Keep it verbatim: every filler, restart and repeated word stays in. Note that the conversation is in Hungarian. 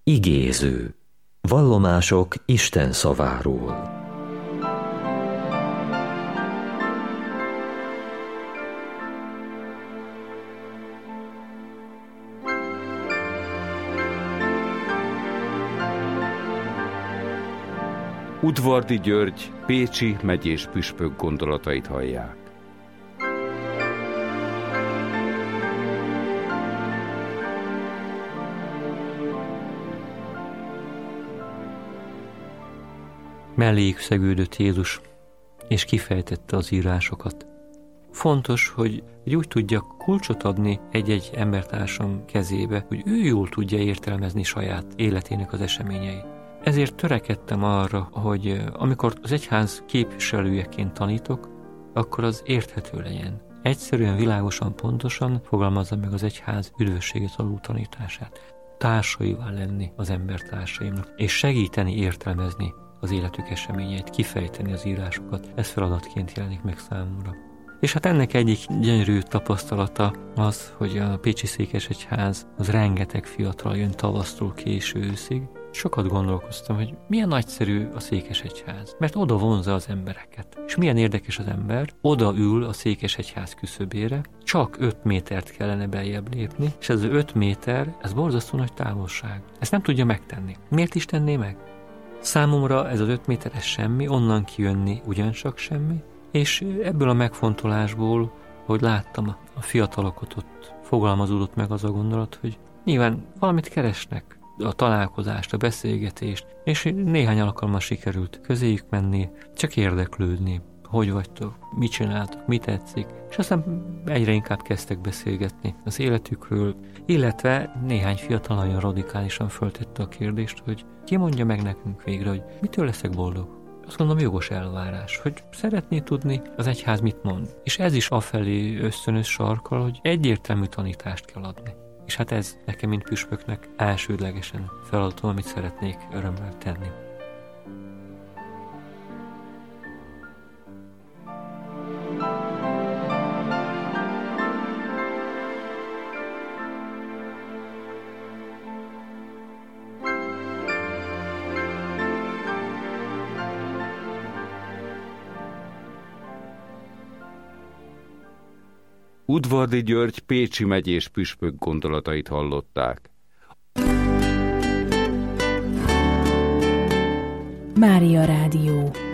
Igéző. Vallomások Isten szaváról. Udvardy György pécsi megyés püspök gondolatait hallják. Melléjük szegődött Jézus, és kifejtette az írásokat. Fontos, hogy úgy tudjak kulcsot adni egy-egy embertársam kezébe, hogy ő jól tudja értelmezni saját életének az eseményeit. Ezért törekedtem arra, hogy amikor az egyház képviselőjeként tanítok, akkor az érthető legyen. Egyszerűen, világosan, pontosan fogalmazza meg az egyház üdvösséget alul tanítását. Társaivá lenni az embertársaimnak, és segíteni értelmezni az életük eseményeit, kifejteni az írásokat. Ez feladatként jelenik meg számomra. És hát ennek egyik gyönyörű tapasztalata az, hogy a pécsi székesegyház az rengeteg fiatal jön tavasztól késő őszig. Sokat gondolkoztam, hogy milyen nagyszerű a székesegyház, mert oda vonzza az embereket. És milyen érdekes az ember, oda ül a székesegyház küszöbére, csak öt métert kellene beljebb lépni, és ez az öt méter, ez borzasztó nagy távolság. Ezt nem tudja megtenni. Miért is tenné meg? Számomra ez az öt méteres semmi, onnan kijönni ugyancsak semmi, és ebből a megfontolásból, hogy láttam a fiatalokat, ott fogalmazódott meg az a gondolat, hogy nyilván valamit keresnek, a találkozást, a beszélgetést, és néhány alkalommal sikerült közéjük menni, csak érdeklődni, hogy vagytok, mit csináltok, mit tetszik, és aztán egyre inkább kezdtek beszélgetni az életükről, illetve néhány fiatal nagyon radikálisan föltette a kérdést, hogy ki mondja meg nekünk végre, hogy mitől leszek boldog. Azt gondolom jogos elvárás, hogy szeretné tudni az egyház mit mond. És ez is afelé ösztönös sarkal, hogy egyértelmű tanítást kell adni. És hát ez nekem, mint püspöknek elsődlegesen feladatom, amit szeretnék örömmel tenni. Udvardy György pécsi megyés püspök gondolatait hallották. Mária Rádió.